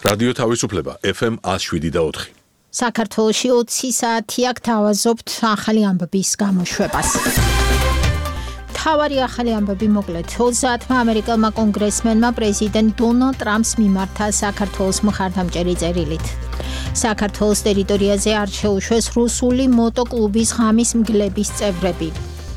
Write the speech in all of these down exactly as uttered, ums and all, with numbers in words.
რადიო თავისუფლება ეფ ემ one oh seven და four. საქართველოში ოცი საათია გთავაზობთ ახალი ამბების გამოშვებას. თავარი ახალი ამბები მოკლედ. ოცდაათმა ამერიკელმა კონგრესმენმა პრეზიდენტ დონალდ ტრამპს მიმართა საქართველოს მხარდამჭერი წერილით. საქართველოს ტერიტორიაზე არ შეუშვეს რუსული მოტოკლუბის ღამის მგლების წევრები.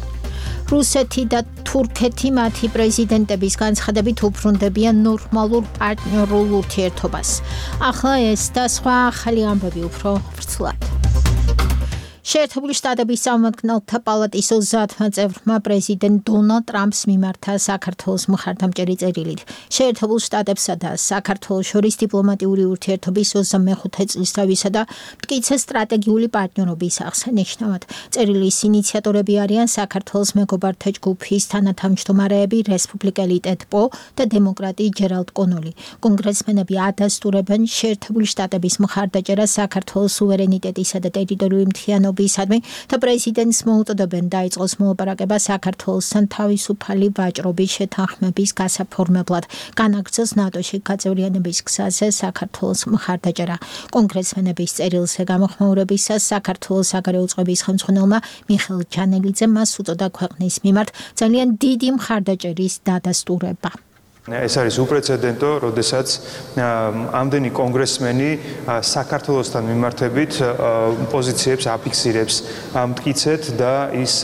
რუსეთი და თურქეთი მათი პრეზიდენტების განცხადებით უბრუნდებიან ნორმალურ პარტნიორულ ურთიერთობას. ახლა ეს და სხვა ახალი ამბები უფრო ვრცლად. შეერთებული შტატების წარმომადგენელთა პალატის ოცდაათმა წევრმა პრეზიდენტ დონალდ ტრამპს მიმართა საქართველოს მხარდამჭერი წერილით. შეერთებულ შტატებსა და საქართველოს შორის დიპლომატიური ურთიერთობის ოცდამეხუთე წლისთავისა და მტკიცე სტრატეგიული პარტნიორობის აღსანიშნავად. წერილის ინიციატორები არიან საქართველოს მეგობართა ჯგუფის თანათავმჯდომარეები რესპუბლიკელი ტედ პო და დემოკრატი ჯერალდ კონოლი. კონგრესმენები ადასტურებენ შეერთებული შტატების მხარდაჭერას საქართველოს სუვერენიტეტისა და ტერიტორიული მთლიანობის და პრეზიდენტს მოუწოდებენ დაიწყოს მოლაპარაკება საქართველოსთან თავისუფალი ვაჭრობის შეთანხმების გასაფორმებლად, განაგრძოს ნატოში გაწევრიანების გზაზე საქართველოს მხარდაჭერა. კონგრესმენების წერილზე გამოხმაურებისას საქართველოს საგარეო წყობის ხელმძღვანელმა მიხეილ ჯანელიძემ მას უწოდა ქვეყნის მიმართ ძალიან დიდი მხარდაჭერის დადასტურება. ეს არის უპრეცედენტო, როდესაც ამდენი კონგრესმენი საქართველოსთან მიმართებით პოზიციებს აფიქსირებს მტკიცედ და ის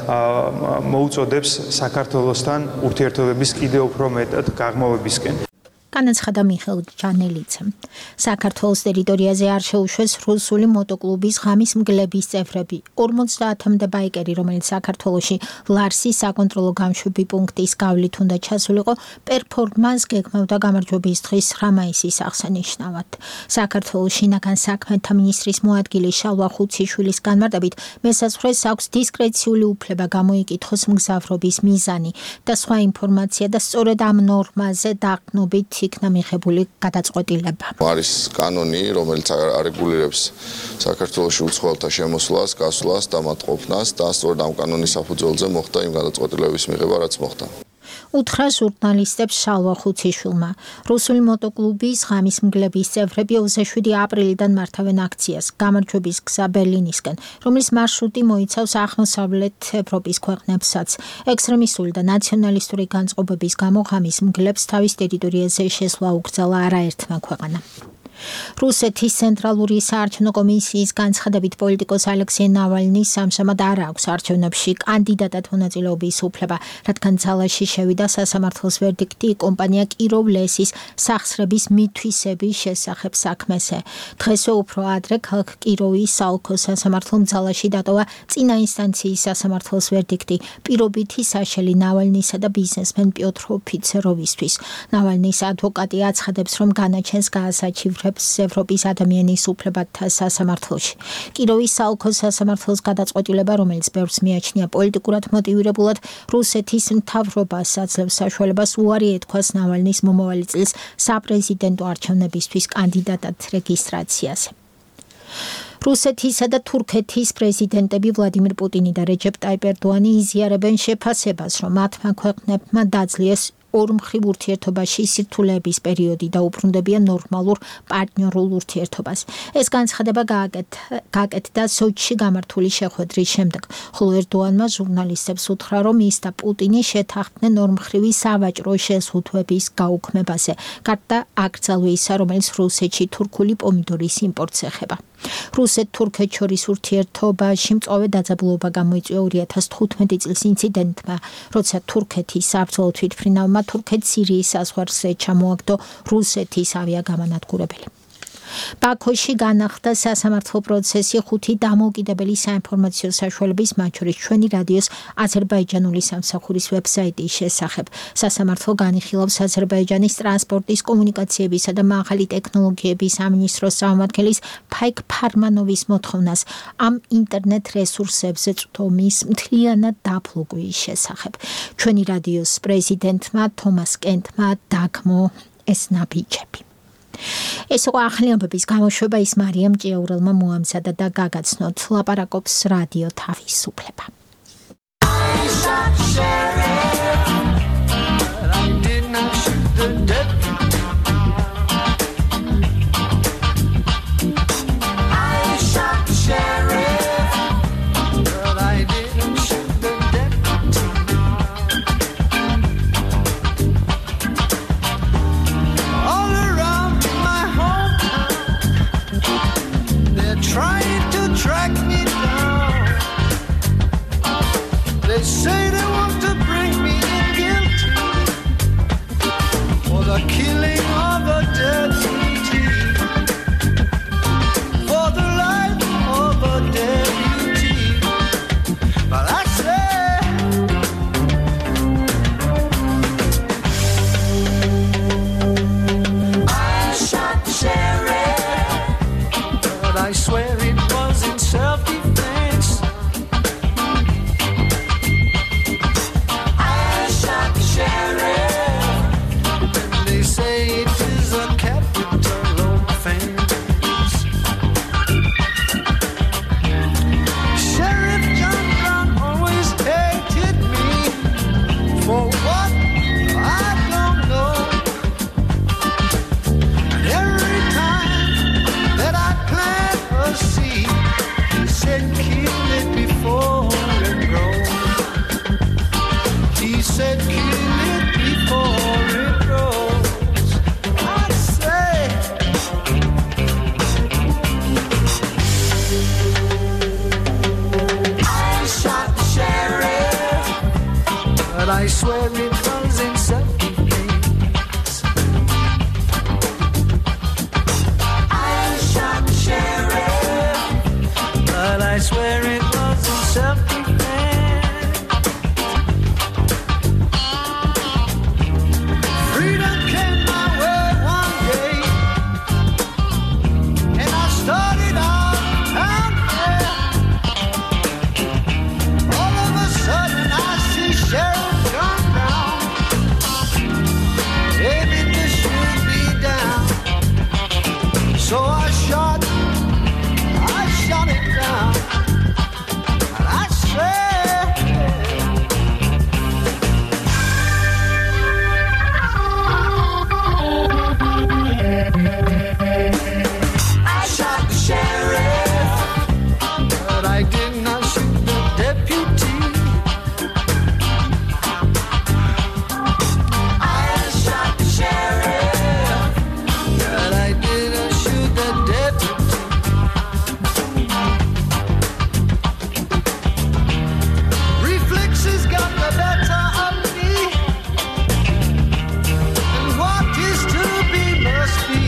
მოუწოდებს საქართველოსთან ურთიერთობების კიდევ უფრო მეტად გაღრმავებისკენ. განაცხადა მიხეილ ჯანელიძემ. საქართველოს ტერიტორიაზე არ შეუშვეს რუსული მოტოკლუბის ღამის მგლების წევრები. ორმოცდაათამდე ბაიკერი, რომელიც საქართველოში ლარსის საკონტროლო გამშვები პუნქტის გავლით უნდა ჩასულიყო, პერფორმანს გეგმავდა გამარჯვების დღის ცხრა მაისის აღსანიშნავად. საქართველოს შინაგან საქმეთა მინისტრის მოადგილე შალვა ხუციშვილის განმარტებით, მესაზღვრეს აქვს დისკრეციული უფლება გამოიკითხოს მგზავრობის მიზანი და სხვა ინფორმაცია და სწორედ ამ ნორმაზე დაყრდნობით იქნა მიღებული გადაწყვეტილება. არის კანონი, რომელიც არეგულირებს საქართველოში უცხოელთა შემოსვლას, გასვლას და მათ ყოფნას და სწორედ ამ კანონის საფუძველზე მოხდა იმ გადაწყვეტილების მიღება, რაც მოხდა. უთხრა ჟურნალისტებს შალვა ხუციშვილმა. რუსული მოტოკლუბის ღამის მგლების წევრები ოცდაშვიდი აპრილიდან მართავენ აქციას გამარჯვების გზა ბერლინისკენ, რომლის მარშრუტი მოიცავს აღმოსავლეთ ევროპის ქვეყნებსაც. ექსტრემისტული და ნაციონალისტური განწყობების გამო ღამის მგლებს თავის ტერიტორიაზე შესვლა უკრძალა არაერთმა ქვეყანამ. რუსეთის ცენტრალური საარჩევნო კომისიის განცხადებით პოლიტიკოს ალექსეი ნავალნის ამჟამად არ აქვს არჩევნებში კანდიდატად მონაწილეობის უფლება, რადგან ძალაში შევიდა სასამართლოს ვერდიქტი კომპანია კიროვ-ლესის სახსრების მითვისების შესახებ საქმეზე. დღესვე უფრო ადრე ქალაქ კიროვის საოლქო სასამართლომ ძალაში დატოვა წინა ინსტანციის სასამართლოს ვერდიქტი პირობითი საშელი ნავალნისა და ბიზნესმენ პიოტრ ოფიცეროვისთვის. ნავალნის ადვოკატი აცხადებს, რომ განაჩენს გაასაჩივრებს ევროპის ადამიანის უფლებათა სასამართლოში. კიროვის საოლქო სასამართლოს გადაწყვეტილება, რომელიც ბევრს მიაჩნია პოლიტიკურად მოტივირებულად, რუსეთის მთავრობას აძლევს საშუალებას უარი ეთქვას ნავალნის მომავალი წლის საპრეზიდენტო არჩევნებისთვის კანდიდატად რეგისტრაციაზე. რუსეთისა და თურქეთის პრეზიდენტები ვლადიმირ პუტინი და რეჯეპ ტაიპ ერდოანი იზიარებენ შეფასებას, რომ მათმა ქვეყნებმა დაძლიეს ორმხრივ ურთიერთობაში სირთულეების პერიოდი და უბრუნდებიან ნორმალურ პარტნიორულ ურთიერთობას. ეს განცხადება გააკეთდა სოჩში გამართული შეხვედრის შემდეგ, ხოლო ერდოანმა ჟურნალისტებს უთხრა, რომ ის და პუტინი შეთანხმდნენ ორმხრივი სავაჭრო შეზღუდვების გაუქმებაზე, გარდა აკრძალვისა, რომელიც რუსეთში თურქული პომიდორის იმპორტს ეხება. რუსეთ-თურქეთ შორის ურთიერთობაში მწვავე დაძაბულობა გამოიწვია ორი ათას თხუთმეტი წლის ინციდენტმა, როცა თურქეთის საბრძოლო თვითმფრინავმა თურქეთ-სირიის საზღვარზე ჩამოაგდო რუსეთის ავიაგამანადგურებელი. ბაქოში განახდა სასამართლო პროცესი ხუთი დამოუკიდებელი საინფორმაციო საშუალების, მათ შორის ჩვენი რადიოს აზერბაიჯანული სამსახურის ვებსაიტის შესახებ. სასამართლო განიხილავს აზერბაიჯანის ტრანსპორტის, კომუნიკაციებისა და მაღალი ტექნოლოგიების სამინისტროს წარმომადგენლის ფაიქ ფარმანოვის მოთხოვნას ამ ინტერნეტ რესურსებზე წვდომის მთლიანად დაბლოკვის შესახებ. ჩვენი რადიოს პრეზიდენტმა თომას კენტმა დაგმო ეს ნაბიჯები. ეს იყო ახალი ამბების გამოშვება, ის მარიამ ჭიაურელმა მოამზადა და გაგაცნოთ. ლაპარაკობს რადიო თავისუფლება. but I swear it was in self-defense. I shot the sheriff, but I swear it was in self-defense. Freedom came my way one day, and I started out out there. All of a sudden I see Sheriff come down, aiming to shoot me down. So I shot, I shot it down, and I said, I shot the sheriff, but I did not shoot the deputy. I shot the sheriff, but I didn't shoot the deputy. Reflexes got the better of me, and what is to be must be.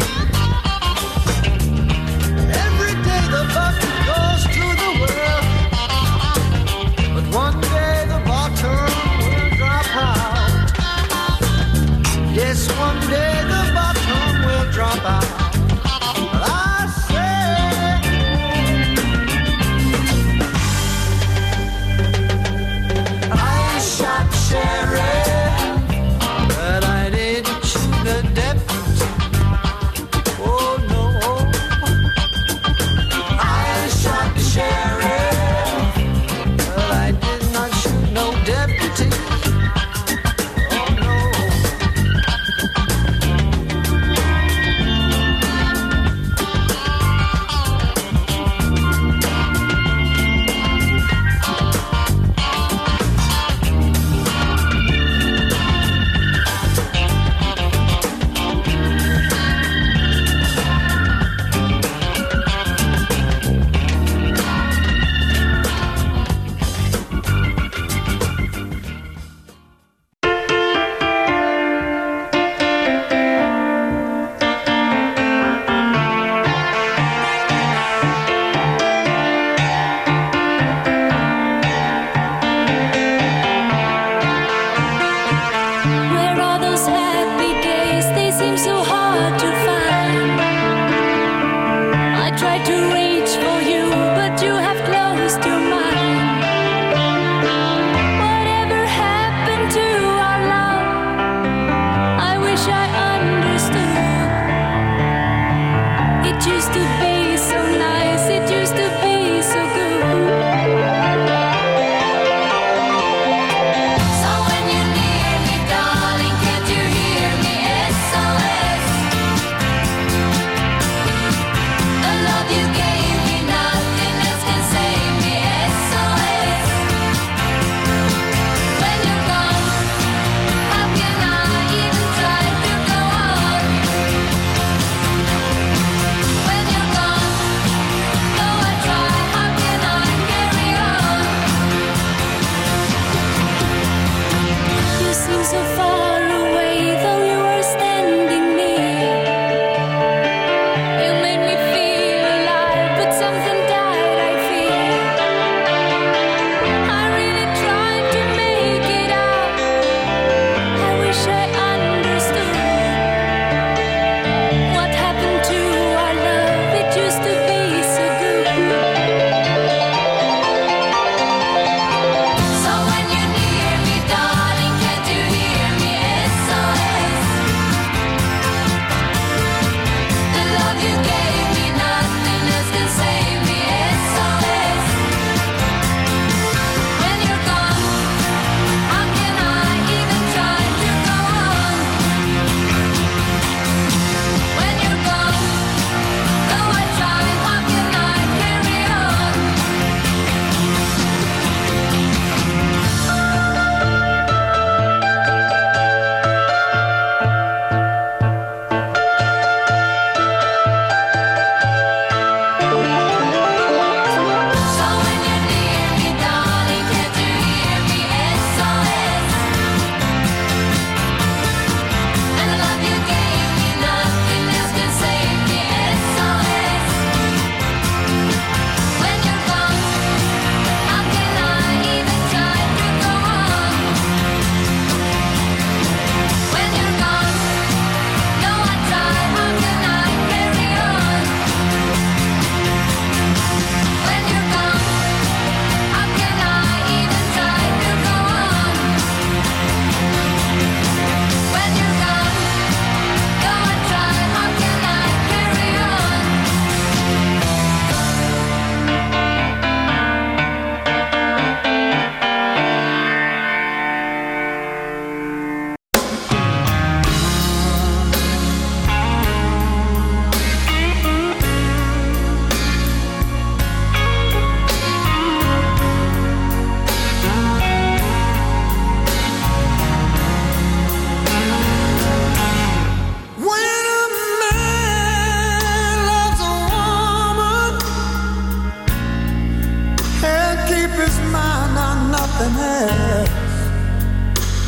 Every day the bucket goes to the well, but one day the bottom will drop out. Yes, one day the bottom will drop out. But I say, I shot the sheriff, but I didn't shoot the deputy. Oh no, I shot the sheriff, but I did not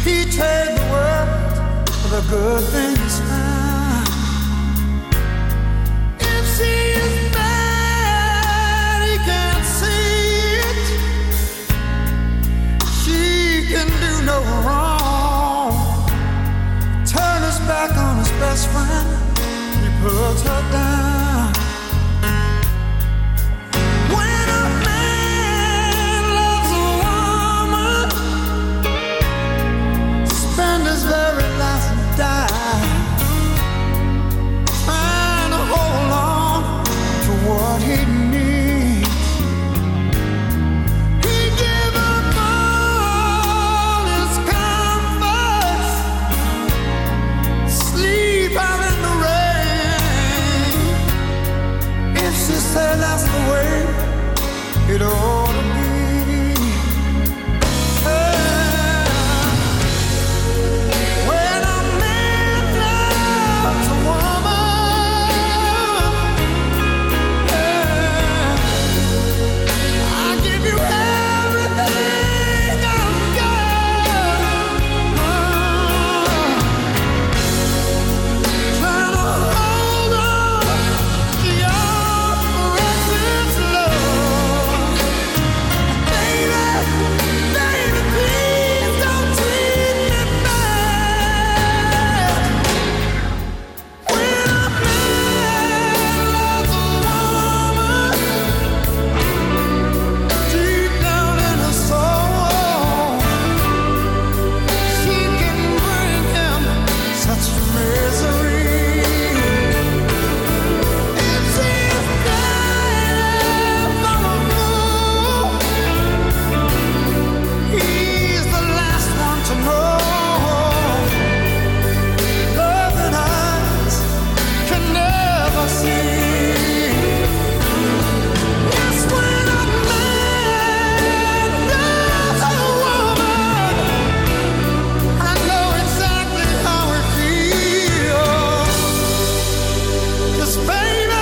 He traded the world for the good things found. If she is bad, he can't see it. She can do no wrong. Turn his back on his best friend, he puts her down. When a man loves a woman, spend his very last and die, trying to hold on to what he needs. He gave up all his comforts, sleep out in the rain. If she said that's the way it ought to be. When a man loves a woman, I give you everything I've got. Trying to hold on to your precious love. Baby, baby, please don't treat me bad. When a man loves a woman, deep down in her soul, she can bring him such misery. If she's bad for a fool, he's the last one to know. Love that eyes can never see. Yes, when a man loves a woman, I know exactly how it feels. 'Cause baby,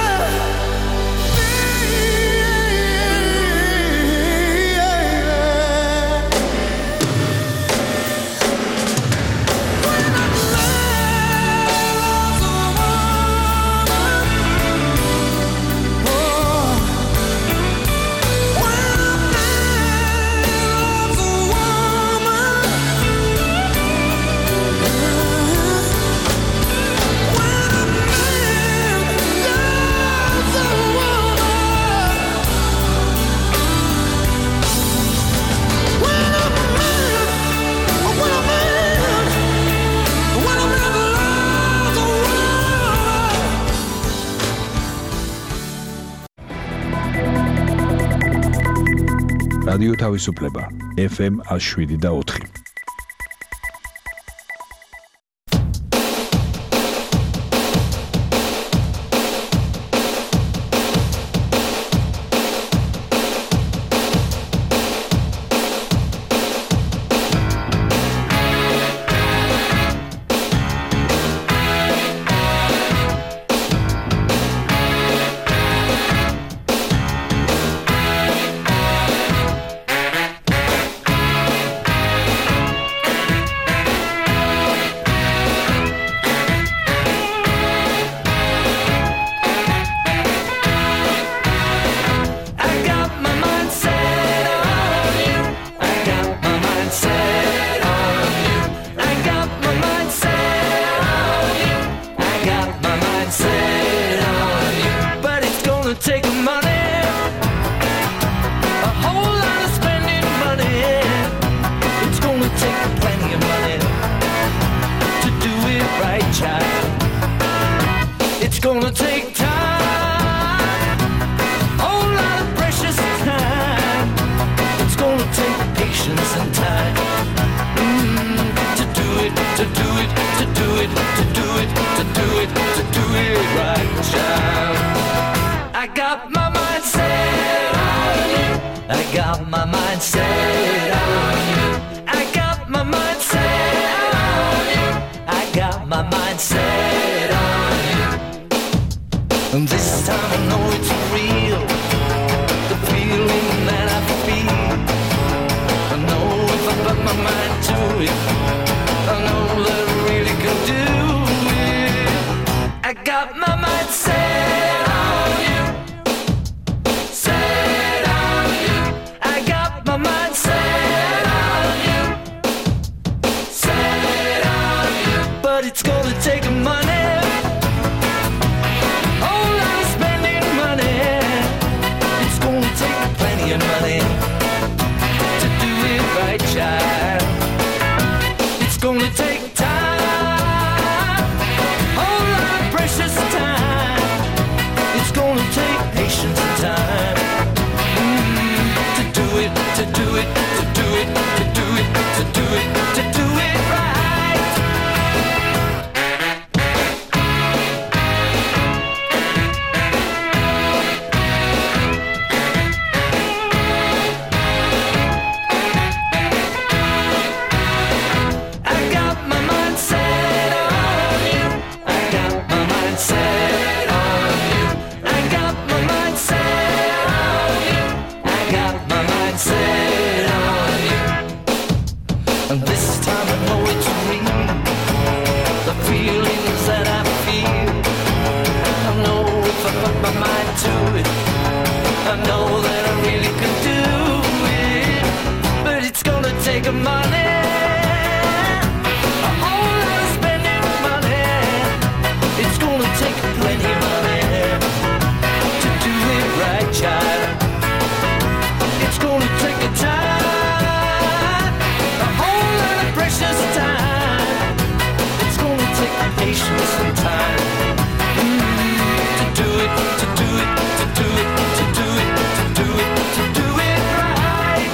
რადიო თავისუფლება ეფ ემ one oh seven და four. of money, a whole lot of spending money. It's gonna take plenty of money to do it right, child. It's gonna take a time, a whole lot of precious time. It's gonna take patience and time mm, to do it, to do it, to do it, to do it, to do it, to do it right.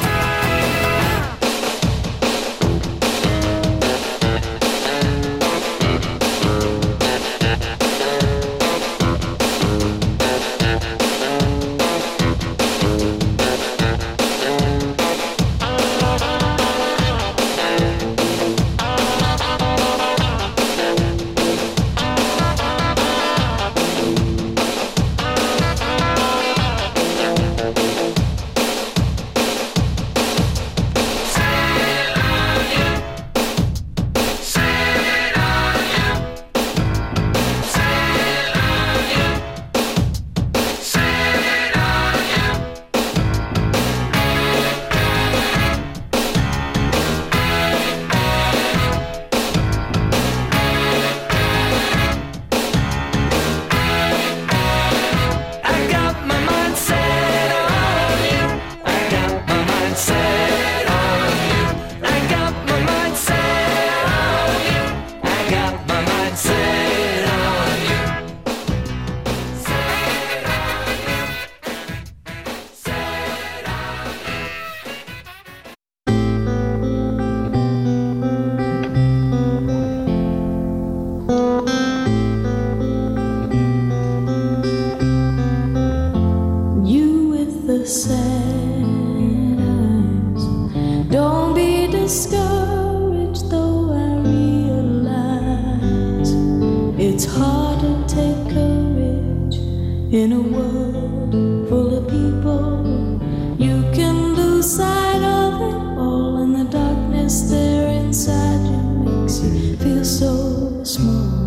In a world full of people, you can lose sight of it all, and the darkness there inside you makes you feel so small.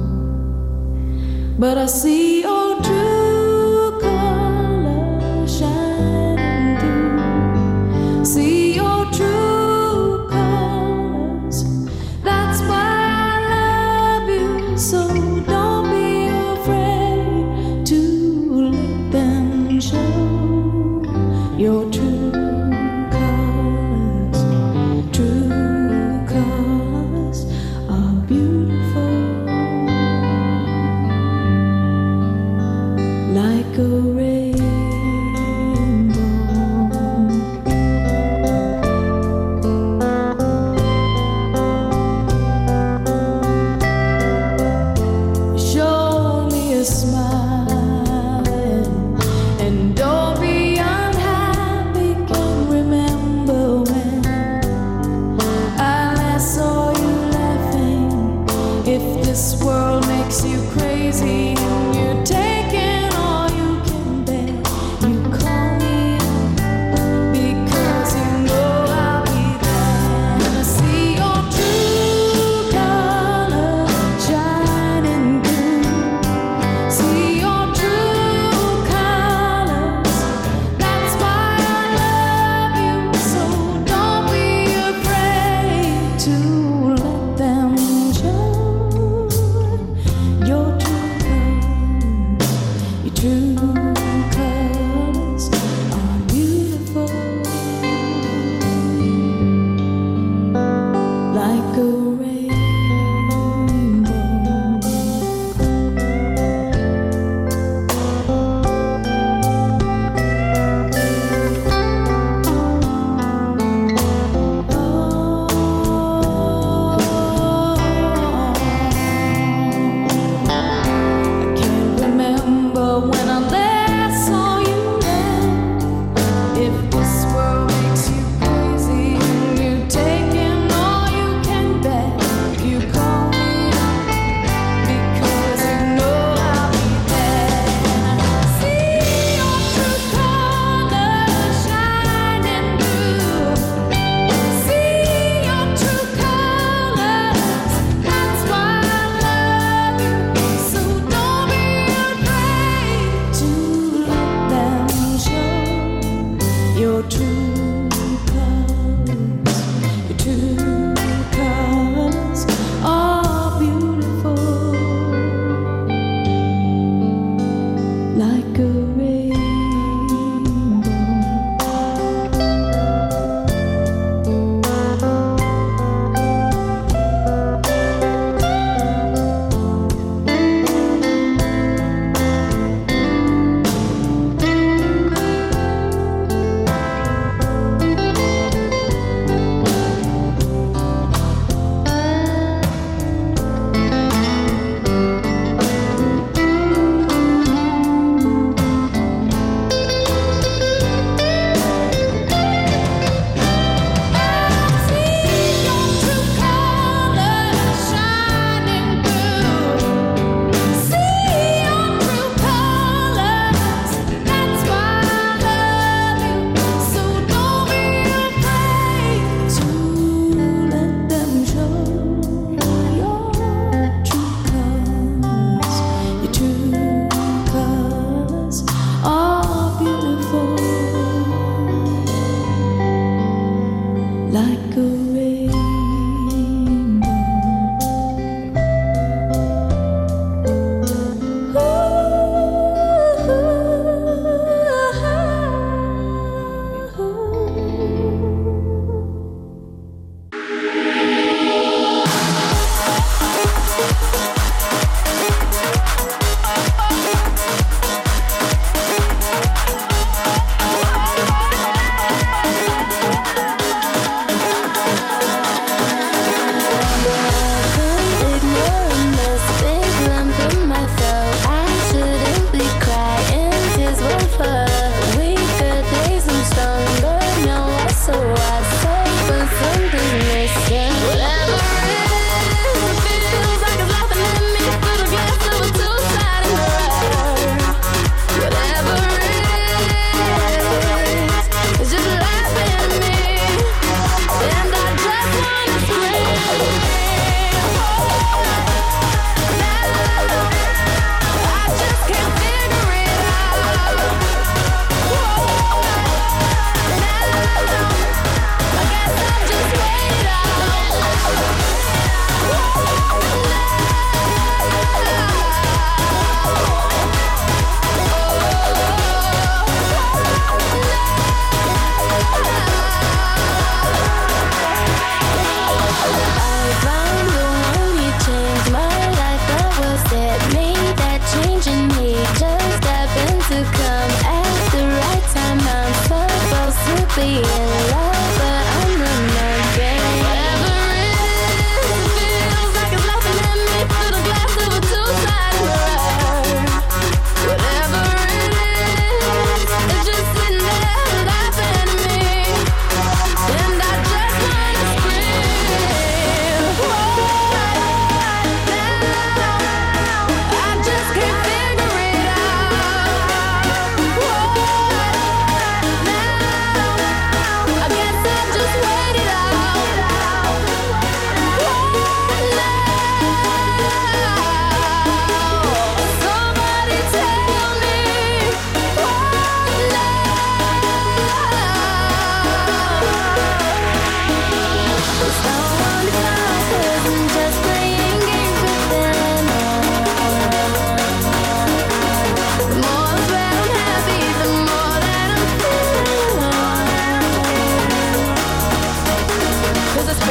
But I see your true colors shining through. See your true colors. That's why I love you so. Don't be afraid to let them show your true colors. True colors are beautiful.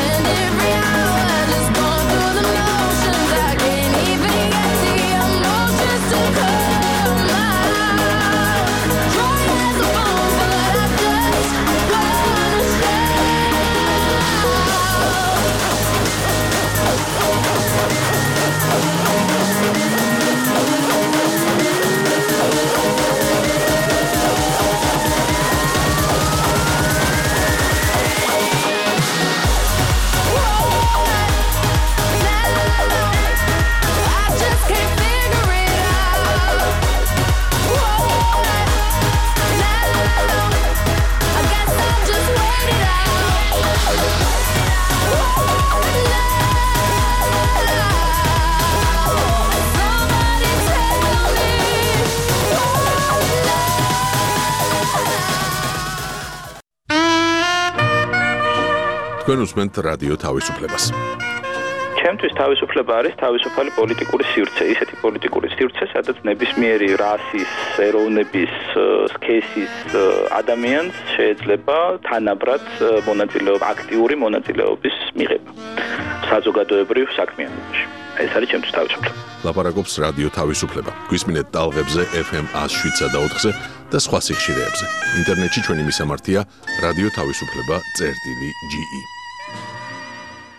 spend every hour just going through the motions. I can't even get the emotions to come out. Dry as a bone, but I just wanna თქვენ უსმენთ რადიო თავისუფლებას. ჩემთვის თავისუფლება არის თავისუფალი პოლიტიკური სივრცე, ისეთი პოლიტიკური სივრცე, სადაც ნებისმიერი რასის, ეროვნების, სქესის ადამიანს შეიძლება თანაბრად მონაწილეობა, აქტიური მონაწილეობის მიღება საზოგადოებრივ საქმიანობაში. ეს არის ჩემთვის თავისუფლება. ლაპარაკობს რადიო თავისუფლება. გვისმინეთ ტალღებზე ეფ ემ one oh seven და ოთხზე და სხვა სიხშირეებზე. ინტერნეტში ჩვენი მისამართია რადიო თავისუფლება წერტილი ჯი ი.